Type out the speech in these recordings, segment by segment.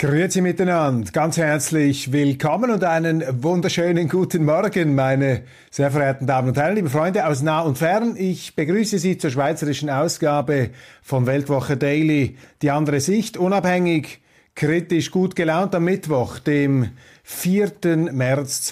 Grüezi miteinander, ganz herzlich willkommen und einen wunderschönen guten Morgen, meine sehr verehrten Damen und Herren, liebe Freunde aus nah und fern. Ich begrüße Sie zur schweizerischen Ausgabe von Weltwoche Daily, die andere Sicht, unabhängig, kritisch, gut gelaunt am Mittwoch, dem 4. März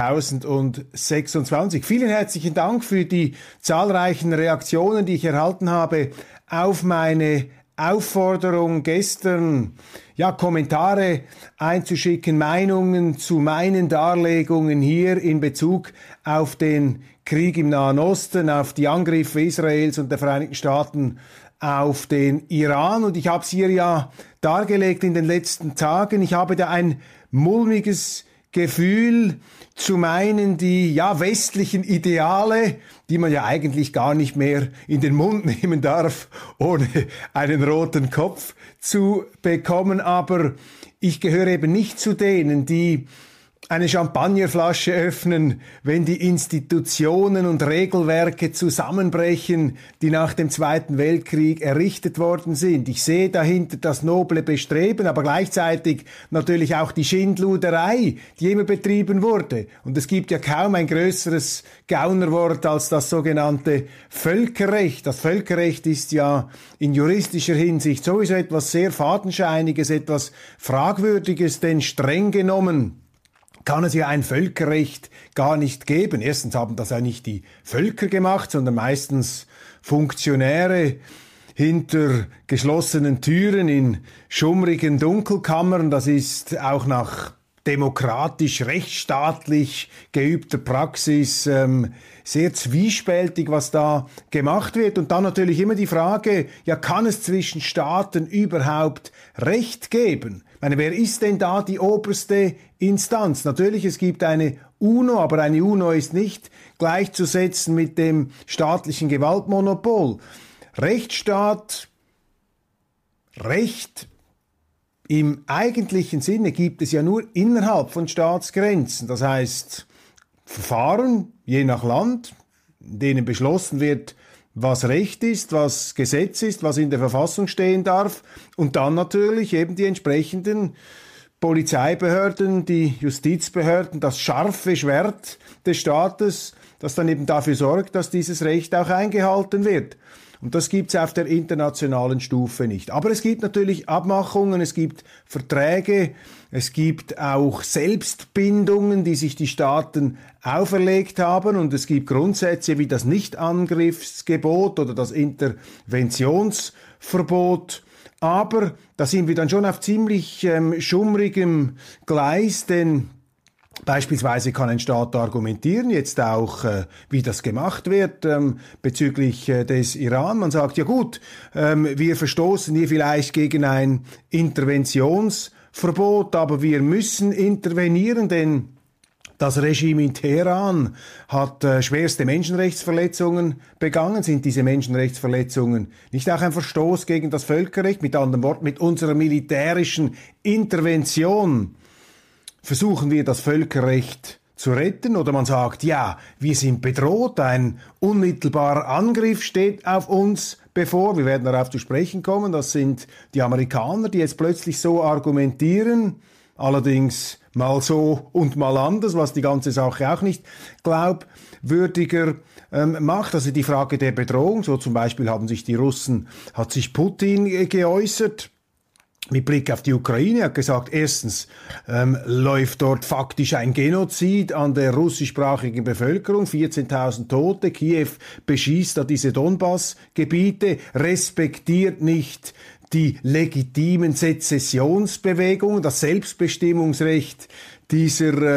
2026. Vielen herzlichen Dank für die zahlreichen Reaktionen, die ich erhalten habe auf meine Aufforderung gestern, Kommentare einzuschicken, Meinungen zu meinen Darlegungen hier in Bezug auf den Krieg im Nahen Osten, auf die Angriffe Israels und der Vereinigten Staaten auf den Iran. Und ich habe es hier ja dargelegt in den letzten Tagen. Ich habe da ein mulmiges Gefühl, zu meinen, die westlichen Ideale, die man ja eigentlich gar nicht mehr in den Mund nehmen darf, ohne einen roten Kopf zu bekommen. Aber ich gehöre eben nicht zu denen, die eine Champagnerflasche öffnen, wenn die Institutionen und Regelwerke zusammenbrechen, die nach dem Zweiten Weltkrieg errichtet worden sind. Ich sehe dahinter das noble Bestreben, aber gleichzeitig natürlich auch die Schindluderei, die immer betrieben wurde. Und es gibt ja kaum ein größeres Gaunerwort als das sogenannte Völkerrecht. Das Völkerrecht ist ja in juristischer Hinsicht sowieso etwas sehr Fadenscheiniges, etwas Fragwürdiges, denn streng genommen kann es ja ein Völkerrecht gar nicht geben. Erstens haben das ja nicht die Völker gemacht, sondern meistens Funktionäre hinter geschlossenen Türen in schummrigen Dunkelkammern. Das ist auch nach demokratisch, rechtsstaatlich geübter Praxis sehr zwiespältig, was da gemacht wird. Und dann natürlich immer die Frage, kann es zwischen Staaten überhaupt Recht geben? Ich meine, wer ist denn da die oberste Instanz? Natürlich, es gibt eine UNO, aber eine UNO ist nicht gleichzusetzen mit dem staatlichen Gewaltmonopol. Rechtsstaat, Recht im eigentlichen Sinne gibt es ja nur innerhalb von Staatsgrenzen. Das heißt, Verfahren, je nach Land, in denen beschlossen wird, was Recht ist, was Gesetz ist, was in der Verfassung stehen darf, und dann natürlich eben die entsprechenden Polizeibehörden, die Justizbehörden, das scharfe Schwert des Staates, das dann eben dafür sorgt, dass dieses Recht auch eingehalten wird. Und das gibt's auf der internationalen Stufe nicht. Aber es gibt natürlich Abmachungen, es gibt Verträge, es gibt auch Selbstbindungen, die sich die Staaten auferlegt haben, und es gibt Grundsätze wie das Nichtangriffsgebot oder das Interventionsverbot. Aber da sind wir dann schon auf ziemlich schummrigem Gleis, denn beispielsweise kann ein Staat argumentieren, jetzt auch, wie das gemacht wird bezüglich des Iran. Man sagt, ja gut, wir verstoßen hier vielleicht gegen ein Interventionsverbot, aber wir müssen intervenieren, denn das Regime in Teheran hat schwerste Menschenrechtsverletzungen begangen. Sind diese Menschenrechtsverletzungen nicht auch ein Verstoß gegen das Völkerrecht? Mit anderen Worten, mit unserer militärischen Intervention versuchen wir das Völkerrecht zu retten, oder man sagt, wir sind bedroht, ein unmittelbarer Angriff steht auf uns bevor. Wir werden darauf zu sprechen kommen, das sind die Amerikaner, die jetzt plötzlich so argumentieren, allerdings mal so und mal anders, was die ganze Sache auch nicht glaubwürdiger macht. Also die Frage der Bedrohung, so zum Beispiel hat sich Putin geäußert, mit Blick auf die Ukraine, hat gesagt, erstens läuft dort faktisch ein Genozid an der russischsprachigen Bevölkerung, 14.000 Tote, Kiew beschießt da diese Donbass-Gebiete, respektiert nicht die legitimen Sezessionsbewegungen, das Selbstbestimmungsrecht dieser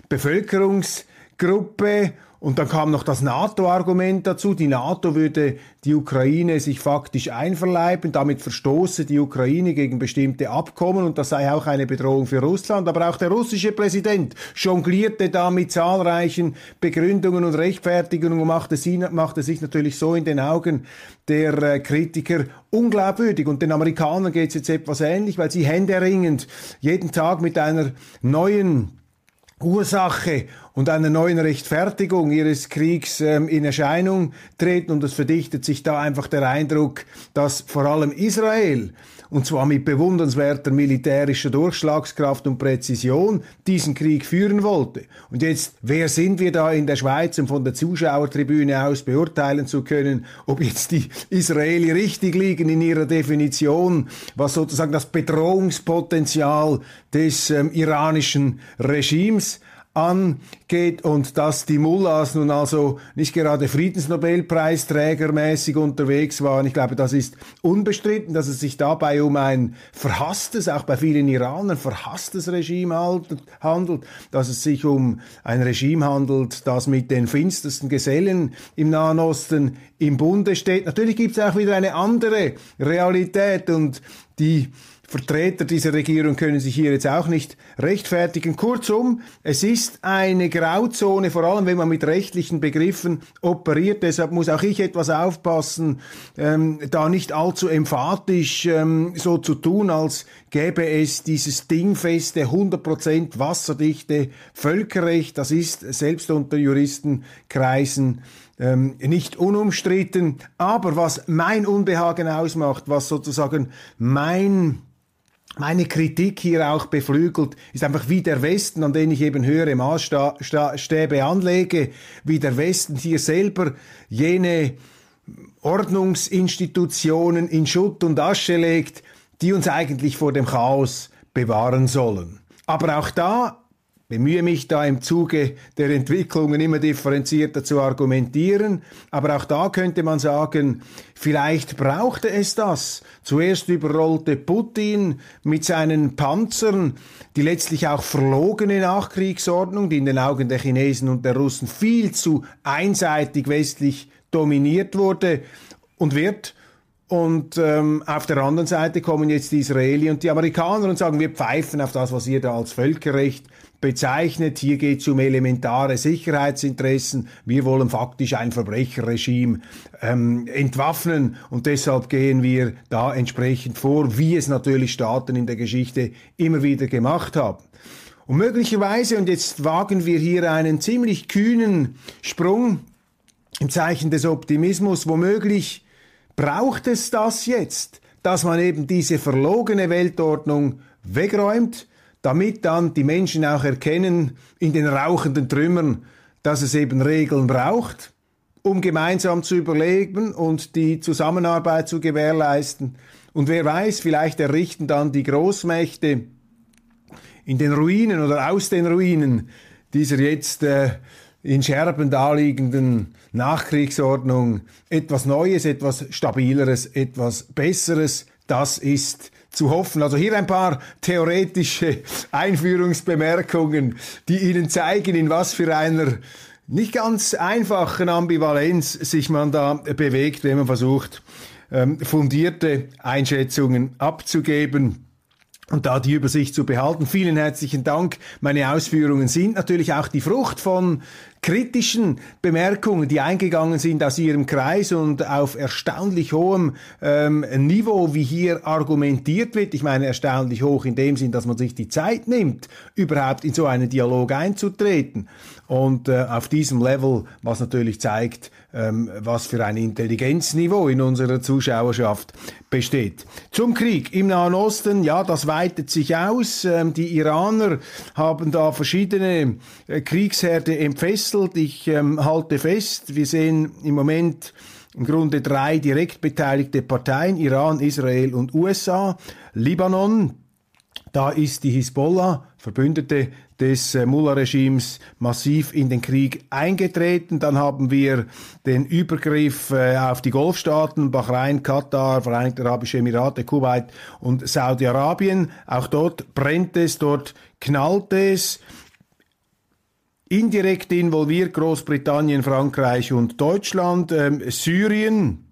Bevölkerungsgruppe. Und dann kam noch das NATO-Argument dazu. Die NATO würde die Ukraine sich faktisch einverleiben. Damit verstoße die Ukraine gegen bestimmte Abkommen. Und das sei auch eine Bedrohung für Russland. Aber auch der russische Präsident jonglierte da mit zahlreichen Begründungen und Rechtfertigungen und machte sich natürlich so in den Augen der Kritiker unglaubwürdig. Und den Amerikanern geht es jetzt etwas ähnlich, weil sie händeringend jeden Tag mit einer neuen Ursache und einer neuen Rechtfertigung ihres Kriegs in Erscheinung treten. Und es verdichtet sich da einfach der Eindruck, dass vor allem Israel, und zwar mit bewundernswerter militärischer Durchschlagskraft und Präzision, diesen Krieg führen wollte. Und jetzt, wer sind wir da in der Schweiz, um von der Zuschauertribüne aus beurteilen zu können, ob jetzt die Israeli richtig liegen in ihrer Definition, was sozusagen das Bedrohungspotenzial des iranischen Regimes angeht, und dass die Mullahs nun also nicht gerade Friedensnobelpreisträgermäßig unterwegs waren. Ich glaube, das ist unbestritten, dass es sich dabei um ein verhasstes, auch bei vielen Iranern verhasstes Regime handelt, dass es sich um ein Regime handelt, das mit den finstersten Gesellen im Nahen Osten im Bunde steht. Natürlich gibt es auch wieder eine andere Realität, und die Vertreter dieser Regierung können sich hier jetzt auch nicht rechtfertigen. Kurzum, es ist eine Grauzone, vor allem wenn man mit rechtlichen Begriffen operiert. Deshalb muss auch ich etwas aufpassen, da nicht allzu emphatisch so zu tun, als gäbe es dieses dingfeste, 100% wasserdichte Völkerrecht. Das ist selbst unter Juristenkreisen nicht unumstritten. Aber was mein Unbehagen ausmacht, was sozusagen meine Kritik hier auch beflügelt, ist einfach, wie der Westen, an den ich eben höhere Maßstäbe anlege, wie der Westen hier selber jene Ordnungsinstitutionen in Schutt und Asche legt, die uns eigentlich vor dem Chaos bewahren sollen. Aber auch da bemühe mich da im Zuge der Entwicklungen immer differenzierter zu argumentieren. Aber auch da könnte man sagen, vielleicht brauchte es das. Zuerst überrollte Putin mit seinen Panzern die letztlich auch verlogene Nachkriegsordnung, die in den Augen der Chinesen und der Russen viel zu einseitig westlich dominiert wurde und wird. Und auf der anderen Seite kommen jetzt die Israeli und die Amerikaner und sagen, wir pfeifen auf das, was ihr da als Völkerrecht bezeichnet. Hier geht es um elementare Sicherheitsinteressen. Wir wollen faktisch ein Verbrecherregime entwaffnen, und deshalb gehen wir da entsprechend vor, wie es natürlich Staaten in der Geschichte immer wieder gemacht haben. Und möglicherweise, und jetzt wagen wir hier einen ziemlich kühnen Sprung im Zeichen des Optimismus, womöglich braucht es das jetzt, dass man eben diese verlogene Weltordnung wegräumt, damit dann die Menschen auch erkennen in den rauchenden Trümmern, dass es eben Regeln braucht, um gemeinsam zu überleben und die Zusammenarbeit zu gewährleisten. Und wer weiß, vielleicht errichten dann die Großmächte in den Ruinen oder aus den Ruinen dieser jetzt in Scherben daliegenden Nachkriegsordnung etwas Neues, etwas Stabileres, etwas Besseres. Das ist zu hoffen. Also hier ein paar theoretische Einführungsbemerkungen, die Ihnen zeigen, in was für einer nicht ganz einfachen Ambivalenz sich man da bewegt, wenn man versucht, fundierte Einschätzungen abzugeben und da die Übersicht zu behalten. Vielen herzlichen Dank. Meine Ausführungen sind natürlich auch die Frucht von kritischen Bemerkungen, die eingegangen sind aus Ihrem Kreis und auf erstaunlich hohem Niveau, wie hier argumentiert wird. Ich meine, erstaunlich hoch in dem Sinn, dass man sich die Zeit nimmt, überhaupt in so einen Dialog einzutreten. Und auf diesem Level, was natürlich zeigt, was für ein Intelligenzniveau in unserer Zuschauerschaft besteht. Zum Krieg im Nahen Osten, ja, das weitet sich aus. Die Iraner haben da verschiedene Kriegsherde entfesselt. Ich halte fest, wir sehen im Moment im Grunde 3 direkt beteiligte Parteien, Iran, Israel und USA. Libanon, da ist die Hisbollah, Verbündete des Mullah-Regimes, massiv in den Krieg eingetreten. Dann haben wir den Übergriff auf die Golfstaaten, Bahrain, Katar, Vereinigte Arabische Emirate, Kuwait und Saudi-Arabien. Auch dort brennt es, dort knallt es. Indirekt involviert Großbritannien, Frankreich und Deutschland, Syrien,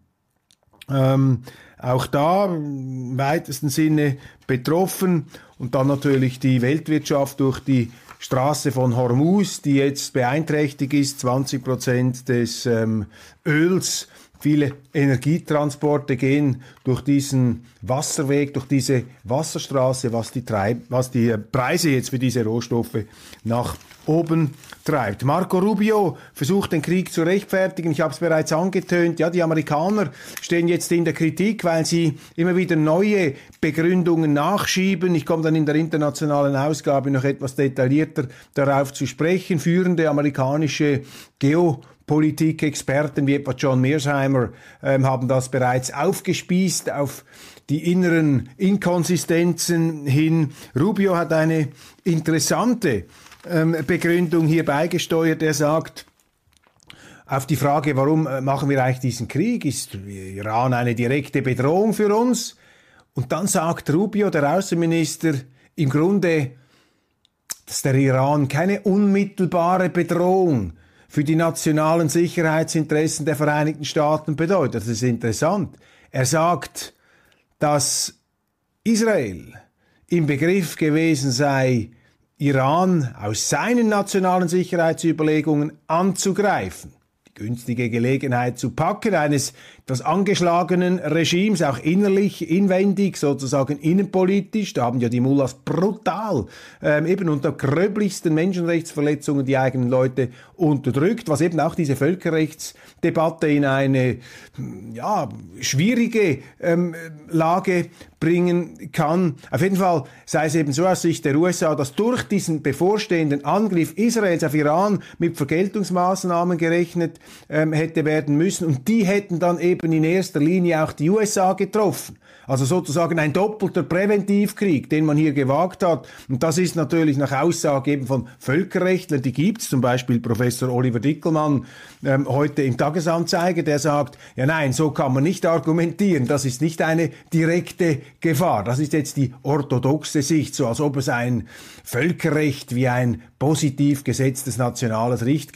auch da im weitesten Sinne betroffen, und dann natürlich die Weltwirtschaft durch die Straße von Hormuz, die jetzt beeinträchtigt ist. 20% des Öls, Viele Energietransporte gehen durch diesen Wasserweg, durch diese Wasserstraße, was die Preise jetzt für diese Rohstoffe nach oben treibt. Marco Rubio versucht, den Krieg zu rechtfertigen. Ich habe es bereits angetönt. Ja, die Amerikaner stehen jetzt in der Kritik, weil sie immer wieder neue Begründungen nachschieben. Ich komme dann in der internationalen Ausgabe noch etwas detaillierter darauf zu sprechen. Führende amerikanische Geopolitik-Experten wie etwa John Mearsheimer haben das bereits aufgespießt auf die inneren Inkonsistenzen hin. Rubio hat eine interessante Begründung hier beigesteuert. Er sagt, auf die Frage, warum machen wir eigentlich diesen Krieg? Ist Iran eine direkte Bedrohung für uns? Und dann sagt Rubio, der Außenminister, im Grunde, dass der Iran keine unmittelbare Bedrohung für die nationalen Sicherheitsinteressen der Vereinigten Staaten bedeutet. Das ist interessant. Er sagt, dass Israel im Begriff gewesen sei, Iran aus seinen nationalen Sicherheitsüberlegungen anzugreifen. Die günstige Gelegenheit zu packen eines etwas angeschlagenen Regimes, auch innerlich, inwendig, sozusagen innenpolitisch. Da haben ja die Mullahs brutal eben unter gröblichsten Menschenrechtsverletzungen die eigenen Leute unterdrückt, was eben auch diese Völkerrechtsdebatte in eine schwierige Lage bringen kann. Auf jeden Fall sei es eben so aus Sicht der USA, dass durch diesen bevorstehenden Angriff Israels auf Iran mit Vergeltungsmaßnahmen gerechnet hätte werden müssen, und die hätten dann eben in erster Linie auch die USA getroffen. Also sozusagen ein doppelter Präventivkrieg, den man hier gewagt hat. Und das ist natürlich nach Aussage eben von Völkerrechtlern, die gibt's, zum Beispiel Professor Oliver Dickelmann heute im Tagesanzeiger, der sagt, ja nein, so kann man nicht argumentieren, das ist nicht eine direkte Gefahr. Das ist jetzt die orthodoxe Sicht, so als ob es ein Völkerrecht wie ein positiv gesetztes nationales Recht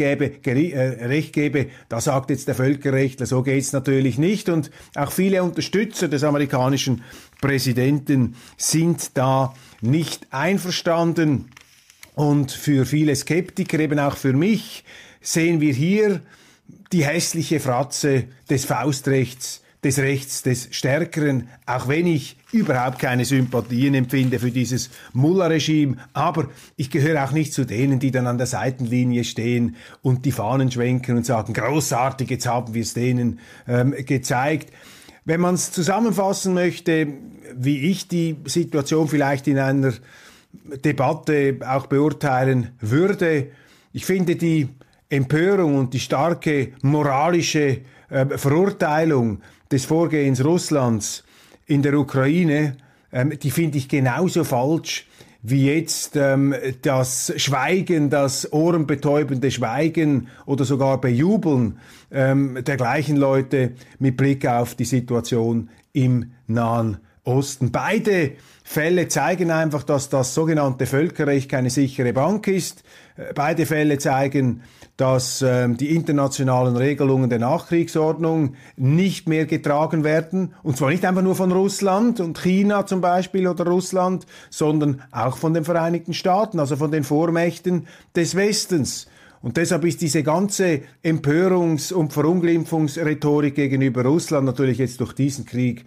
gäbe. Da sagt jetzt der Völkerrechtler, so geht's natürlich nicht. Und auch viele Unterstützer des amerikanischen Präsidenten sind da nicht einverstanden. Und für viele Skeptiker, eben auch für mich, sehen wir hier die hässliche Fratze des Faustrechts, des Rechts des Stärkeren, auch wenn ich überhaupt keine Sympathien empfinde für dieses Mullah-Regime. Aber ich gehöre auch nicht zu denen, die dann an der Seitenlinie stehen und die Fahnen schwenken und sagen, großartig, jetzt haben wir es denen gezeigt. Wenn man es zusammenfassen möchte, wie ich die Situation vielleicht in einer Debatte auch beurteilen würde, ich finde die Empörung und die starke moralische Verurteilung des Vorgehens Russlands in der Ukraine, die finde ich genauso falsch wie jetzt das Schweigen, das ohrenbetäubende Schweigen oder sogar Bejubeln der gleichen Leute mit Blick auf die Situation im Nahen Osten. Beide Fälle zeigen einfach, dass das sogenannte Völkerrecht keine sichere Bank ist. Beide Fälle zeigen, dass die internationalen Regelungen der Nachkriegsordnung nicht mehr getragen werden. Und zwar nicht einfach nur von Russland und China zum Beispiel oder Russland, sondern auch von den Vereinigten Staaten, also von den Vormächten des Westens. Und deshalb ist diese ganze Empörungs- und Verunglimpfungsrhetorik gegenüber Russland natürlich jetzt durch diesen Krieg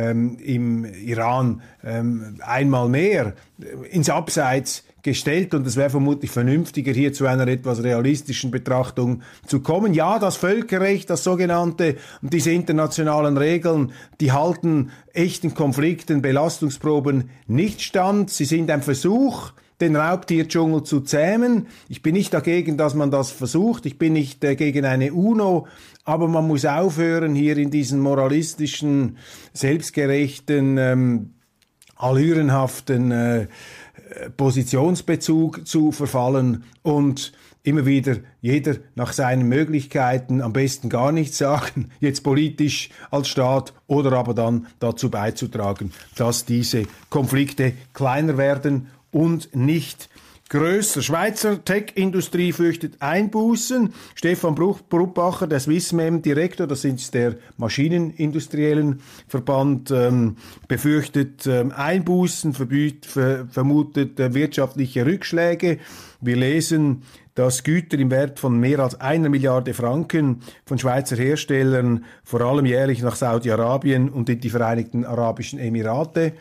im Iran einmal mehr ins Abseits gestellt, und es wäre vermutlich vernünftiger, hier zu einer etwas realistischen Betrachtung zu kommen. Ja, das Völkerrecht, das sogenannte, und diese internationalen Regeln, die halten echten Konflikten, Belastungsproben nicht stand. Sie sind ein Versuch, den Raubtierdschungel zu zähmen. Ich bin nicht dagegen, dass man das versucht. Ich bin nicht gegen eine UNO. Aber man muss aufhören, hier in diesen moralistischen, selbstgerechten, allürenhaften Positionsbezug zu verfallen und immer wieder jeder nach seinen Möglichkeiten, am besten gar nichts sagen, jetzt politisch als Staat, oder aber dann dazu beizutragen, dass diese Konflikte kleiner werden und nicht größer. Schweizer Tech-Industrie fürchtet Einbußen. Stefan Bruppacher, der Swissmem-Direktor, das ist der Maschinenindustriellen Verband, befürchtet Einbußen, vermutet wirtschaftliche Rückschläge. Wir lesen, dass Güter im Wert von mehr als 1 Milliarde Franken von Schweizer Herstellern vor allem jährlich nach Saudi-Arabien und in die Vereinigten Arabischen Emirate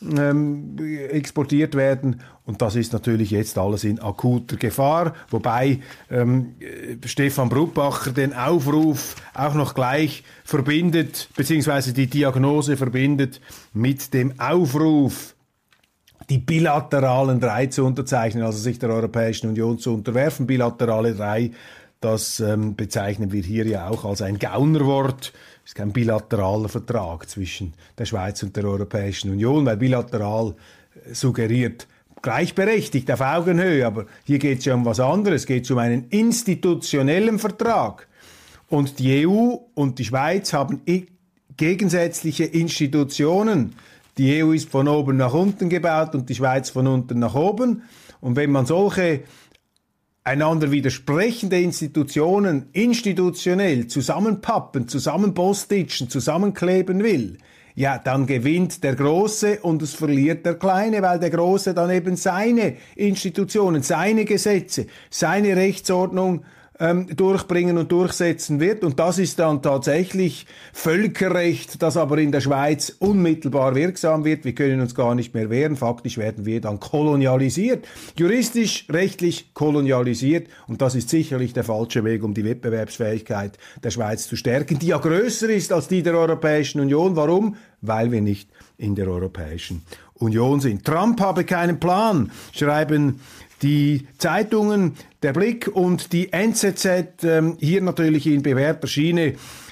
exportiert werden. Und das ist natürlich jetzt alles in akuter Gefahr, wobei Stefan Brugbacher den Aufruf auch noch gleich verbindet, beziehungsweise die Diagnose verbindet mit dem Aufruf, die bilateralen 3 zu unterzeichnen, also sich der Europäischen Union zu unterwerfen. Bilaterale 3, das bezeichnen wir hier ja auch als ein Gaunerwort. Es ist kein bilateraler Vertrag zwischen der Schweiz und der Europäischen Union, weil bilateral suggeriert gleichberechtigt auf Augenhöhe, aber hier geht es ja um was anderes. Es geht um einen institutionellen Vertrag. Und die EU und die Schweiz haben gegensätzliche Institutionen. Die EU ist von oben nach unten gebaut und die Schweiz von unten nach oben. Und wenn man solche einander widersprechende Institutionen institutionell zusammenpappen, zusammenbostitchen, zusammenkleben will, ja, dann gewinnt der Große und es verliert der Kleine, weil der Große dann eben seine Institutionen, seine Gesetze, seine Rechtsordnung durchbringen und durchsetzen wird. Und das ist dann tatsächlich Völkerrecht, das aber in der Schweiz unmittelbar wirksam wird. Wir können uns gar nicht mehr wehren. Faktisch werden wir dann kolonialisiert. Juristisch, rechtlich kolonialisiert. Und das ist sicherlich der falsche Weg, um die Wettbewerbsfähigkeit der Schweiz zu stärken, die ja größer ist als die der Europäischen Union. Warum? Weil wir nicht in der Europäischen Union sind. Trump habe keinen Plan, schreiben die Zeitungen, der Blick und die NZZ, hier natürlich in bewährter Schiene,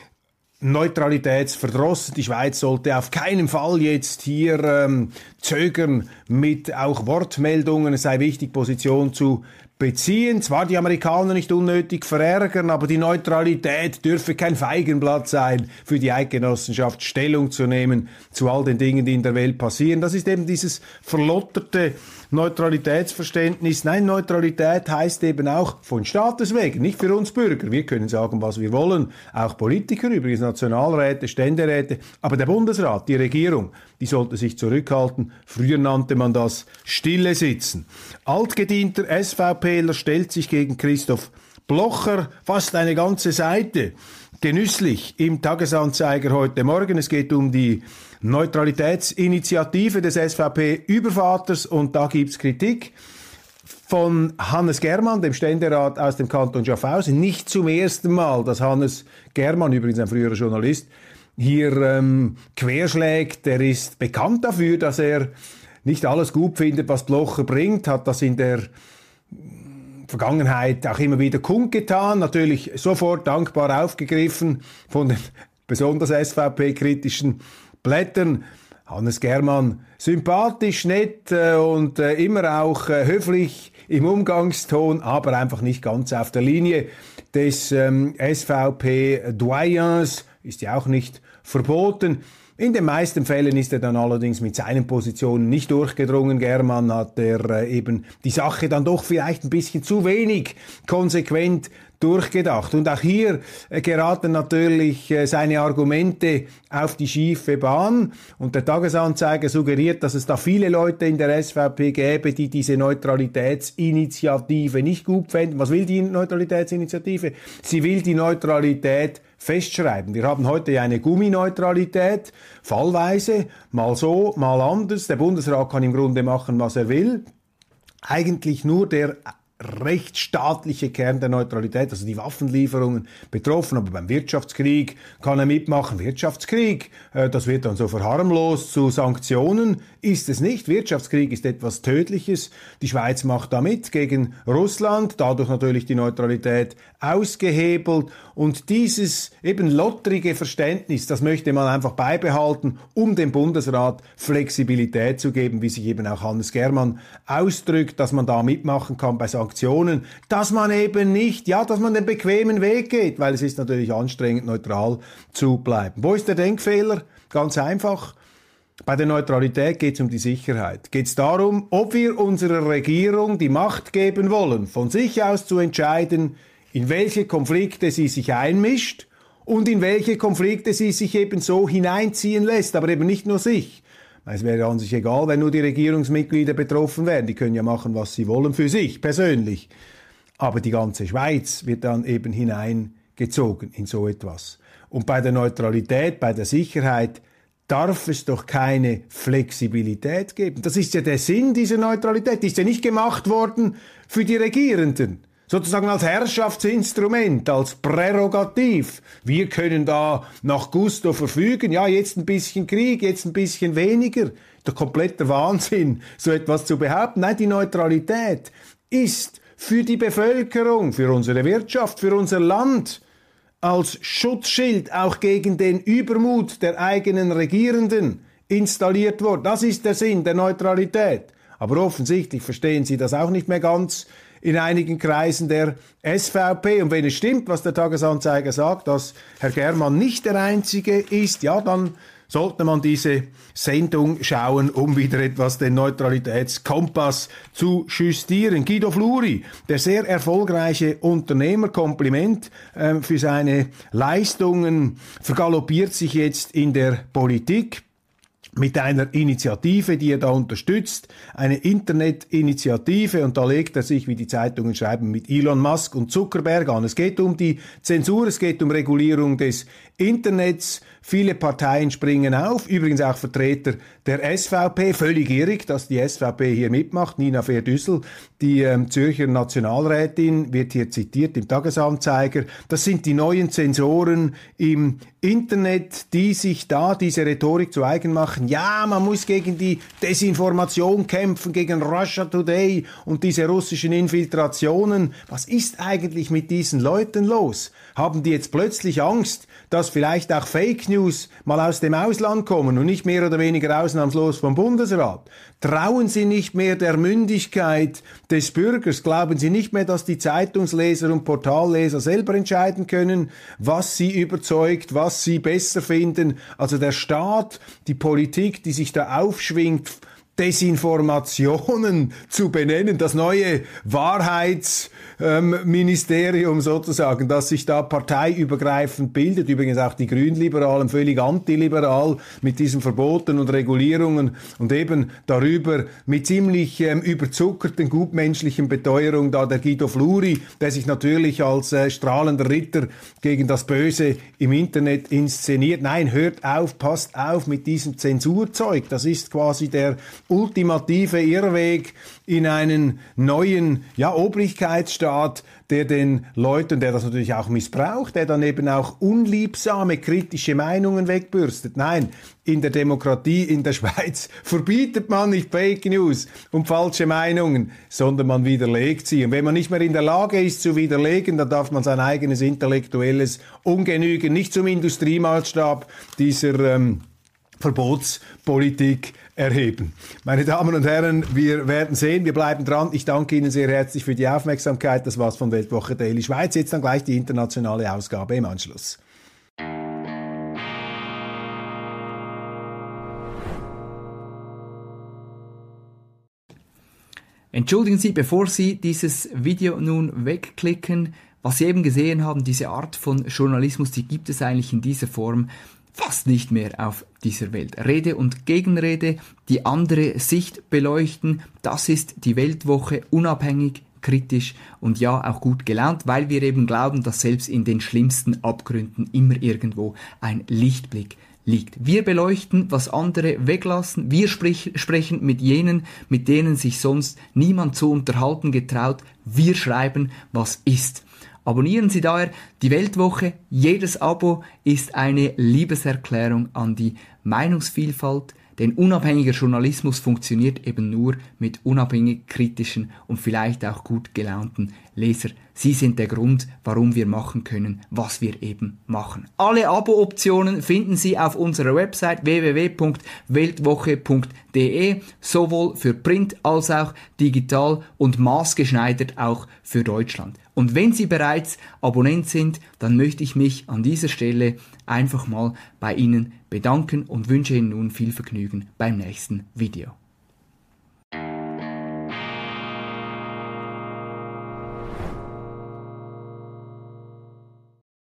neutralitätsverdrossen. Die Schweiz sollte auf keinen Fall jetzt hier zögern mit auch Wortmeldungen. Es sei wichtig, Position zu beziehen. Zwar die Amerikaner nicht unnötig verärgern, aber die Neutralität dürfe kein Feigenblatt sein, für die Eidgenossenschaft Stellung zu nehmen zu all den Dingen, die in der Welt passieren. Das ist eben dieses verlotterte Neutralitätsverständnis. Nein, Neutralität heißt eben auch von Staates wegen, nicht für uns Bürger. Wir können sagen, was wir wollen, auch Politiker, übrigens Nationalräte, Ständeräte, aber der Bundesrat, die Regierung, die sollte sich zurückhalten. Früher nannte man das Stille sitzen. Altgedienter SVPler stellt sich gegen Christoph Blocher, fast eine ganze Seite, genüsslich im Tagesanzeiger heute Morgen. Es geht um die Neutralitätsinitiative des SVP-Übervaters und da gibt's Kritik von Hannes Germann, dem Ständerat aus dem Kanton Schaffhausen. Nicht zum ersten Mal, dass Hannes Germann, übrigens ein früherer Journalist, hier querschlägt. Er ist bekannt dafür, dass er nicht alles gut findet, was Blocher bringt, hat das in der Vergangenheit auch immer wieder kundgetan, natürlich sofort dankbar aufgegriffen von den besonders SVP-kritischen Blättern. Hannes Germann, sympathisch, nett und immer auch höflich im Umgangston, aber einfach nicht ganz auf der Linie des SVP-Doyens, ist ja auch nicht verboten. In den meisten Fällen ist er dann allerdings mit seinen Positionen nicht durchgedrungen. Germann hat eben die Sache dann doch vielleicht ein bisschen zu wenig konsequent durchgedacht. Und auch hier geraten natürlich seine Argumente auf die schiefe Bahn. Und der Tagesanzeiger suggeriert, dass es da viele Leute in der SVP gäbe, die diese Neutralitätsinitiative nicht gut fänden. Was will die Neutralitätsinitiative? Sie will die Neutralität festschreiben. Wir haben heute eine Gummineutralität, fallweise, mal so, mal anders. Der Bundesrat kann im Grunde machen, was er will. Eigentlich nur der rechtsstaatliche Kern der Neutralität, also die Waffenlieferungen betroffen, aber beim Wirtschaftskrieg kann er mitmachen. Wirtschaftskrieg, das wird dann so verharmlost zu Sanktionen, ist es nicht. Wirtschaftskrieg ist etwas Tödliches. Die Schweiz macht da mit gegen Russland, dadurch natürlich die Neutralität ausgehebelt und dieses eben lottrige Verständnis, das möchte man einfach beibehalten, um dem Bundesrat Flexibilität zu geben, wie sich eben auch Hannes Germann ausdrückt, dass man da mitmachen kann bei Sanktionen, dass man eben nicht, ja, dass man den bequemen Weg geht, weil es ist natürlich anstrengend, neutral zu bleiben. Wo ist der Denkfehler? Ganz einfach. Bei der Neutralität geht es um die Sicherheit. Geht es darum, ob wir unserer Regierung die Macht geben wollen, von sich aus zu entscheiden, in welche Konflikte sie sich einmischt und in welche Konflikte sie sich eben so hineinziehen lässt, aber eben nicht nur sich. Es wäre an sich egal, wenn nur die Regierungsmitglieder betroffen wären. Die können ja machen, was sie wollen für sich persönlich. aber die ganze Schweiz wird dann eben hineingezogen in so etwas. Und bei der Neutralität, bei der Sicherheit darf es doch keine Flexibilität geben. Das ist ja der Sinn dieser Neutralität. Die ist ja nicht gemacht worden für die Regierenden, sozusagen als Herrschaftsinstrument, als Prärogativ. Wir können da nach Gusto verfügen, ja, jetzt ein bisschen Krieg, jetzt ein bisschen weniger. Doch kompletter Wahnsinn, so etwas zu behaupten. Nein, die Neutralität ist für die Bevölkerung, für unsere Wirtschaft, für unser Land als Schutzschild auch gegen den Übermut der eigenen Regierenden installiert worden. Das ist der Sinn der Neutralität. Aber offensichtlich verstehen Sie das auch nicht mehr ganz in einigen Kreisen der SVP. Und wenn es stimmt, was der Tagesanzeiger sagt, dass Herr Germann nicht der Einzige ist, ja, dann sollte man diese Sendung schauen, um wieder etwas den Neutralitätskompass zu justieren. Guido Fluri, der sehr erfolgreiche Unternehmer, Kompliment für seine Leistungen, vergaloppiert sich jetzt in der Politik mit einer Initiative, die er da unterstützt, eine Internetinitiative, und da legt er sich, wie die Zeitungen schreiben, mit Elon Musk und Zuckerberg an. Es geht um die Zensur, es geht um Regulierung des Internets. Viele Parteien springen auf, übrigens auch Vertreter der SVP, völlig irrig, dass die SVP hier mitmacht. Nina Fehr-Düssel, die Zürcher Nationalrätin, wird hier zitiert im Tagesanzeiger. Das sind die neuen Zensoren im Internet, die sich da diese Rhetorik zu eigen machen. Ja, man muss gegen die Desinformation kämpfen, gegen Russia Today und diese russischen Infiltrationen. Was ist eigentlich mit diesen Leuten los? Haben die jetzt plötzlich Angst, dass vielleicht auch Fake News mal aus dem Ausland kommen und nicht mehr oder weniger ausnahmslos vom Bundesrat? Trauen Sie nicht mehr der Mündigkeit des Bürgers? Glauben Sie nicht mehr, dass die Zeitungsleser und Portalleser selber entscheiden können, was sie überzeugt, was sie besser finden? Also der Staat, die Politik, die sich da aufschwingt, Desinformationen zu benennen, das neue Wahrheitsministerium sozusagen, das sich da parteiübergreifend bildet, übrigens auch die Grünliberalen völlig antiliberal mit diesen Verboten und Regulierungen und eben darüber mit ziemlich überzuckerten, gutmenschlichen Beteuerung da der Guido Fluri, der sich natürlich als strahlender Ritter gegen das Böse im Internet inszeniert. Nein, hört auf, passt auf mit diesem Zensurzeug, das ist quasi der ultimative Irrweg in einen neuen Obrigkeitsstaat, der den Leuten, der das natürlich auch missbraucht, der dann eben auch unliebsame, kritische Meinungen wegbürstet. Nein, in der Demokratie in der Schweiz verbietet man nicht Fake News und falsche Meinungen, sondern man widerlegt sie. Und wenn man nicht mehr in der Lage ist zu widerlegen, dann darf man sein eigenes intellektuelles Ungenügen nicht zum Industriemaßstab dieser Verbotspolitik erheben. Meine Damen und Herren, wir werden sehen, wir bleiben dran. Ich danke Ihnen sehr herzlich für die Aufmerksamkeit. Das war's von Weltwoche Daily Schweiz. Jetzt dann gleich die internationale Ausgabe im Anschluss. Entschuldigen Sie, bevor Sie dieses Video nun wegklicken, was Sie eben gesehen haben, diese Art von Journalismus, die gibt es eigentlich in dieser Form fast nicht mehr auf dieser Welt. Rede und Gegenrede, die andere Sicht beleuchten, das ist die Weltwoche, unabhängig, kritisch und ja auch gut gelaunt, weil wir eben glauben, dass selbst in den schlimmsten Abgründen immer irgendwo ein Lichtblick liegt. Wir beleuchten, was andere weglassen, wir sprechen mit jenen, mit denen sich sonst niemand zu unterhalten getraut, wir schreiben, was ist. Abonnieren Sie daher die Weltwoche. Jedes Abo ist eine Liebeserklärung an die Meinungsvielfalt, denn unabhängiger Journalismus funktioniert eben nur mit unabhängig kritischen und vielleicht auch gut gelaunten Leser. Sie sind der Grund, warum wir machen können, was wir eben machen. Alle Abo-Optionen finden Sie auf unserer Website www.weltwoche.de, sowohl für Print als auch digital und maßgeschneidert auch für Deutschland. Und wenn Sie bereits Abonnent sind, dann möchte ich mich an dieser Stelle einfach mal bei Ihnen bedanken und wünsche Ihnen nun viel Vergnügen beim nächsten Video.